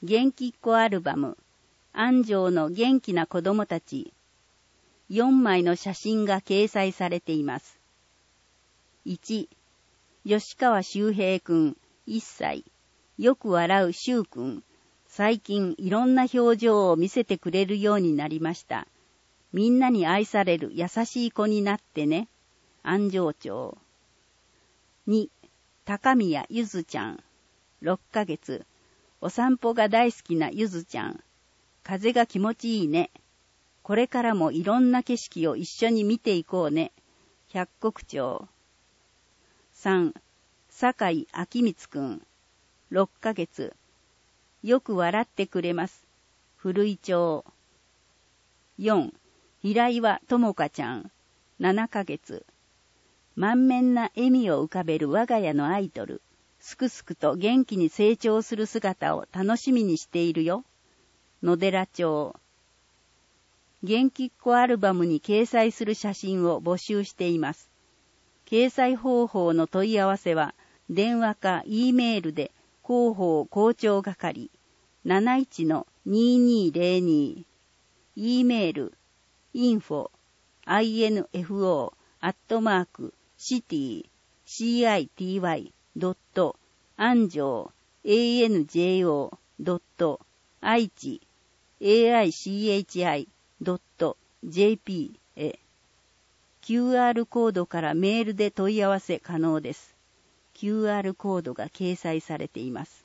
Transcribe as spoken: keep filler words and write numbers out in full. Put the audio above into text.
元気っ子アルバム、安城の元気な子供たち、よんまいの写真が掲載されています。いち、吉川周平くん、いっさい、よく笑う周くん、最近いろんな表情を見せてくれるようになりました。みんなに愛される優しい子になってね。安城町。に、高宮ゆずちゃん、ろっかげつ。お散歩が大好きなゆずちゃん。風が気持ちいいね。これからもいろんな景色を一緒に見ていこうね。百石町。さん、坂井明光くん、ろっかげつ。よく笑ってくれます。古井町。よん、平岩智香ちゃん、ななかげつ。満面な笑みを浮かべる我が家のアイドル。すくすくと元気に成長する姿を楽しみにしているよ。野寺町。元気っ子アルバムに掲載する写真を募集しています。掲載方法の問い合わせは、電話か E メールで広報校長係 なないちのにーにーぜろに、E メール インフォ アイエヌエフオー アットマーク シティ シーアイティーワイ ドット アンジョー エーエヌジェーオー ドット アイチ エーアイシーエイチアイ ドット ジェーピー へ。キューアール コードからメールで問い合わせ可能です。キューアール コードが掲載されています。